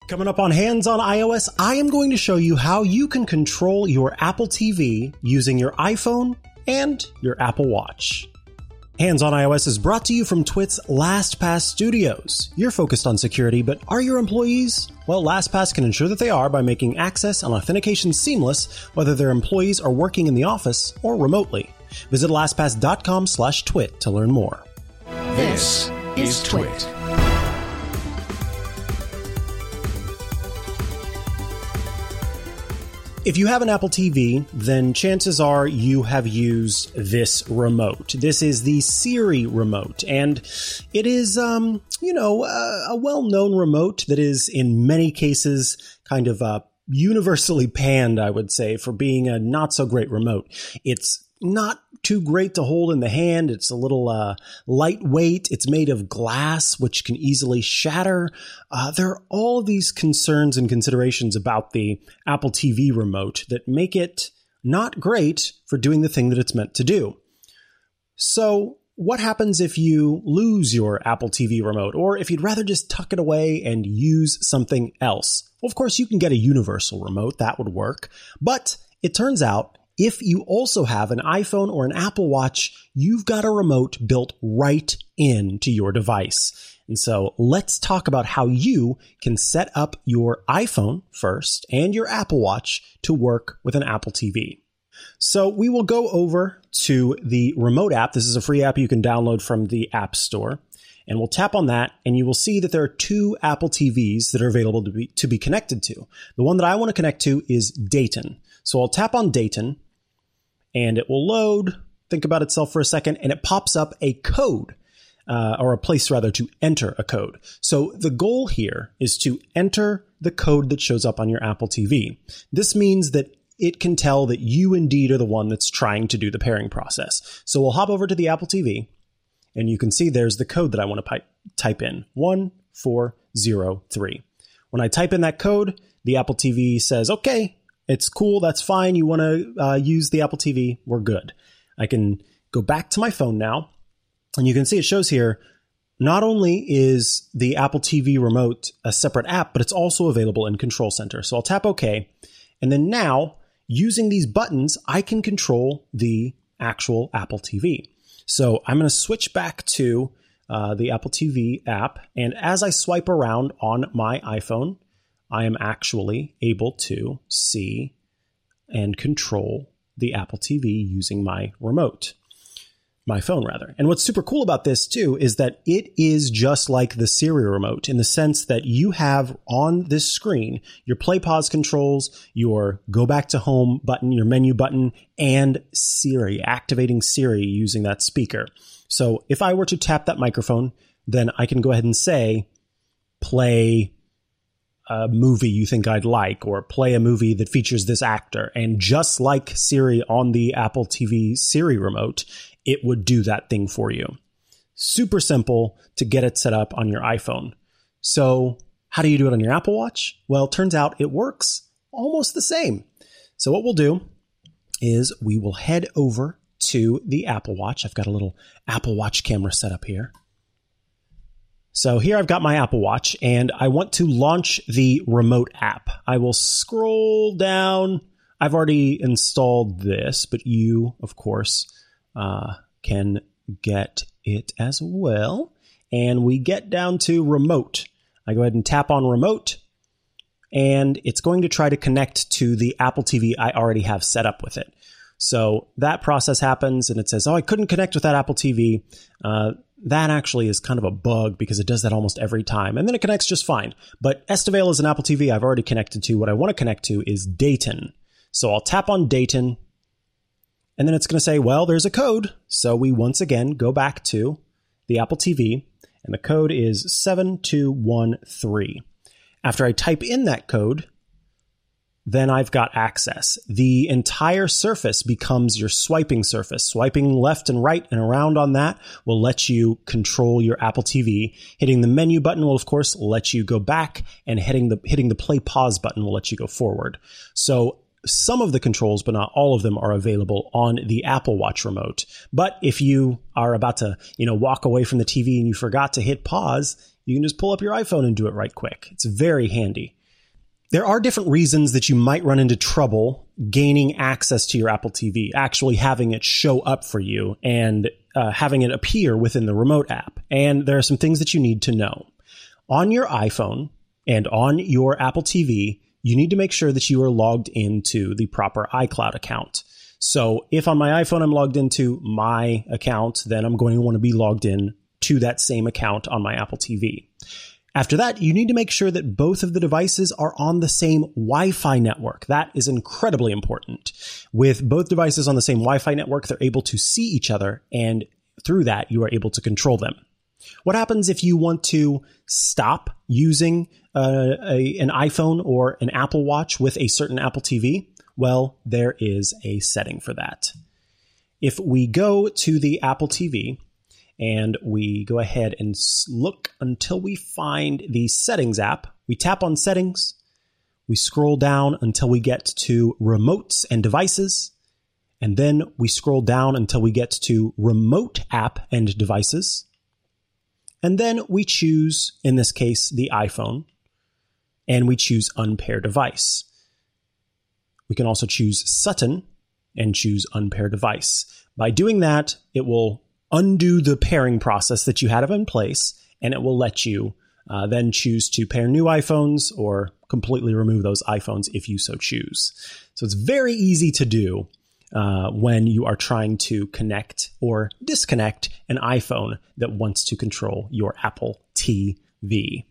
Coming up on Hands on iOS, I am going to show you how you can control your Apple TV using your iPhone and your Apple Watch. Hands on iOS is brought to you from Twit's LastPass Studios. You're focused on security, but are your employees? Well, LastPass can ensure that they are by making access and authentication seamless, whether their employees are working in the office or remotely. Visit lastpass.com/twit to learn more. This is Twit. If you have an Apple TV, then chances are you have used this remote. This is the Siri remote, and it is, a well-known remote that is in many cases kind of universally panned, I would say, for being a not-so-great remote. It's not too great to hold in the hand. It's a little lightweight. It's made of glass, which can easily shatter. There are all these concerns and considerations about the Apple TV remote that make it not great for doing the thing that it's meant to do. So what happens if you lose your Apple TV remote, or if you'd rather just tuck it away and use something else? Well, of course, you can get a universal remote. That would work. But it turns out if you also have an iPhone or an Apple Watch, you've got a remote built right into your device. And so let's talk about how you can set up your iPhone first and your Apple Watch to work with an Apple TV. So we will go over to the remote app. This is a free app you can download from the App Store. And we'll tap on that, and you will see that there are two Apple TVs that are available to be connected to. The one that I want to connect to is Dayton. So I'll tap on Dayton, and it will load, think about itself for a second, and it pops up a code, or a place rather to enter a code. So the goal here is to enter the code that shows up on your Apple TV. This means that it can tell that you indeed are the one that's trying to do the pairing process. So we'll hop over to the Apple TV, and you can see there's the code that I want to type in, 1403. When I type in that code, the Apple TV says, okay, it's cool, that's fine, you want to use the Apple TV, we're good. I can go back to my phone now, and you can see it shows here, not only is the Apple TV remote a separate app, but it's also available in Control Center. So I'll tap OK, and then now, using these buttons, I can control the actual Apple TV. So I'm going to switch back to the Apple TV app, and as I swipe around on my iPhone, I am actually able to see and control the Apple TV using my remote, my phone rather. And what's super cool about this too is that it is just like the Siri remote in the sense that you have on this screen your play pause controls, your go back to home button, your menu button, and Siri, activating Siri using that speaker. So if I were to tap that microphone, then I can go ahead and say, play a movie you think I'd like, or play a movie that features this actor. And just like Siri on the Apple TV Siri remote, it would do that thing for you. Super simple to get it set up on your iPhone. So how do you do it on your Apple Watch? Well, it turns out it works almost the same. So what we'll do is we will head over to the Apple Watch. I've got a little Apple Watch camera set up here. So here I've got my Apple Watch, and I want to launch the remote app. I will scroll down. I've already installed this, but you, of course, can get it as well. And we get down to remote. I go ahead and tap on remote, and it's going to try to connect to the Apple TV I already have set up with it. So that process happens, and it says, oh, I couldn't connect with that Apple TV. That actually is kind of a bug because it does that almost every time. And then it connects just fine. But Estivale is an Apple TV I've already connected to. What I want to connect to is Dayton. So I'll tap on Dayton, and then it's going to say, well, there's a code. So we once again go back to the Apple TV, and the code is 7213. After I type in that code, then I've got access. The entire surface becomes your swiping surface. Swiping left and right and around on that will let you control your Apple TV. Hitting the menu button will, of course, let you go back, and hitting the play pause button will let you go forward. So some of the controls, but not all of them, are available on the Apple Watch remote. But if you are about to, walk away from the TV and you forgot to hit pause, you can just pull up your iPhone and do it right quick. It's very handy. There are different reasons that you might run into trouble gaining access to your Apple TV, actually having it show up for you and having it appear within the remote app. And there are some things that you need to know. On your iPhone and on your Apple TV, you need to make sure that you are logged into the proper iCloud account. So if on my iPhone I'm logged into my account, then I'm going to want to be logged in to that same account on my Apple TV. After that, you need to make sure that both of the devices are on the same Wi-Fi network. That is incredibly important. With both devices on the same Wi-Fi network, they're able to see each other, and through that, you are able to control them. What happens if you want to stop using an iPhone or an Apple Watch with a certain Apple TV? Well, there is a setting for that. If we go to the Apple TV, and we go ahead and look until we find the Settings app. We tap on Settings. We scroll down until we get to Remotes and Devices. And then we scroll down until we get to Remote App and Devices. And then we choose, in this case, the iPhone. And we choose Unpair Device. We can also choose Sutton and choose Unpair Device. By doing that, it will undo the pairing process that you had in place, and it will let you then choose to pair new iPhones or completely remove those iPhones if you so choose. So it's very easy to do when you are trying to connect or disconnect an iPhone that wants to control your Apple TV.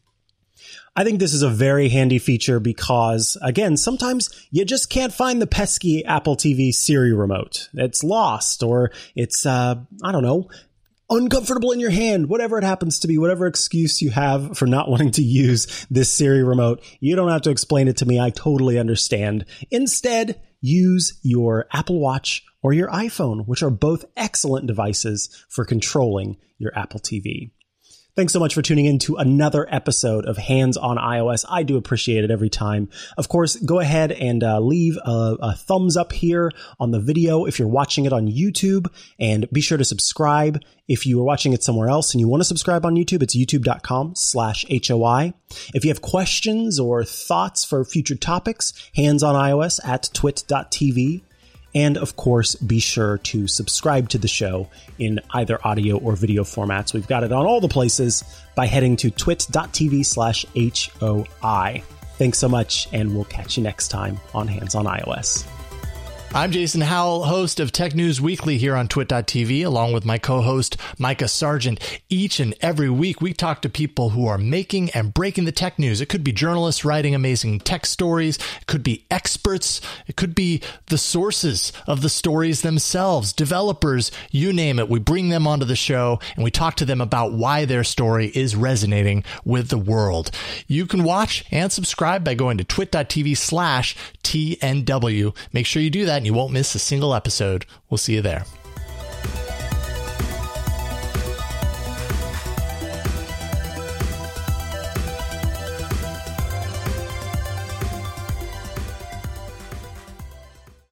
I think this is a very handy feature because, again, sometimes you just can't find the pesky Apple TV Siri remote. It's lost, or it's, uncomfortable in your hand, whatever it happens to be, whatever excuse you have for not wanting to use this Siri remote. You don't have to explain it to me. I totally understand. Instead, use your Apple Watch or your iPhone, which are both excellent devices for controlling your Apple TV. Thanks so much for tuning in to another episode of Hands on iOS. I do appreciate it every time. Of course, go ahead and leave a thumbs up here on the video if you're watching it on YouTube, and be sure to subscribe if you are watching it somewhere else and you want to subscribe on YouTube. It's youtube.com/HOI. If you have questions or thoughts for future topics, Hands on iOS at twit.tv. And of course, be sure to subscribe to the show in either audio or video formats. We've got it on all the places by heading to twit.tv/HOI. Thanks so much, and we'll catch you next time on Hands on iOS. I'm Jason Howell, host of Tech News Weekly here on twit.tv, along with my co-host Micah Sargent. Each and every week, we talk to people who are making and breaking the tech news. It could be journalists writing amazing tech stories. It could be experts. It could be the sources of the stories themselves, developers, you name it. We bring them onto the show and we talk to them about why their story is resonating with the world. You can watch and subscribe by going to twit.tv/TNW. Make sure you do that and you won't miss a single episode. We'll see you there.